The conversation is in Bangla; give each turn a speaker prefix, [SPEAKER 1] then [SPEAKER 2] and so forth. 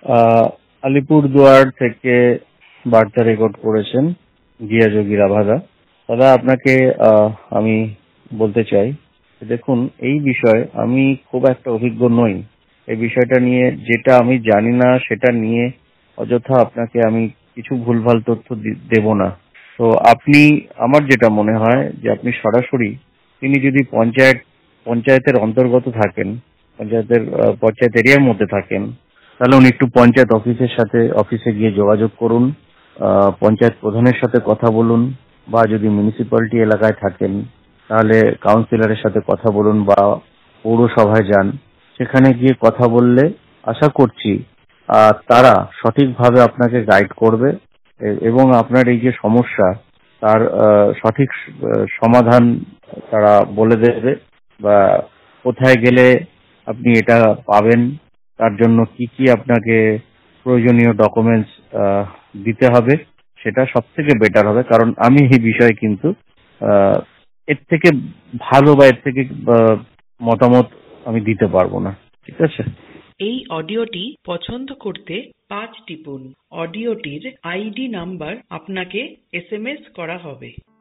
[SPEAKER 1] আলিপুরদুয়ার থেকে বার্তা রেকর্ড করেছেন জিয়া যোগী রাভাদা। দাদা, আপনাকে আমি বলতে চাই, দেখুন, এই বিষয়ে আমি খুব একটা অভিজ্ঞ নই। এই বিষয়টা নিয়ে যেটা আমি জানি না সেটা নিয়ে অযথা আপনাকে আমি কিছু ভুলভাল তথ্য দেব না। তো আপনি, আমার যেটা মনে হয় যে আপনি সরাসরি, তিনি যদি পঞ্চায়েতের অন্তর্গত থাকেন, পঞ্চায়েত এরিয়ার মধ্যে থাকেন, তাহলে উনি একটু পঞ্চায়েত অফিসে গিয়ে যোগাযোগ করুন, পঞ্চায়েত প্রধানের সাথে কথা বলুন, বা যদি মিউনিসিপ্যালিটি এলাকায় থাকেন তাহলে কাউন্সিলরের সাথে কথা বলুন, বা পৌরসভায় যান। সেখানে গিয়ে কথা বললে আশা করছি তারা সঠিকভাবে আপনাকে গাইড করবে এবং আপনার এই যে সমস্যা তার সঠিক সমাধান তারা বলে দেবে, বা কোথায় গেলে আপনি এটা পাবেন, তার জন্য কি কি আপনাকে প্রয়োজনীয় ডকুমেন্টস দিতে হবে, সেটা সব থেকে বেটার হবে। কারণ আমি এই বিষয়ে কিন্তু আহ, এর থেকে ভালো বা এর থেকে মতামত আমি দিতে পারবো না। ঠিক আছে?
[SPEAKER 2] এই অডিওটি পছন্দ করতে 5 টিপুন। অডিওটির আইডি নাম্বার আপনাকে SMS করা হবে।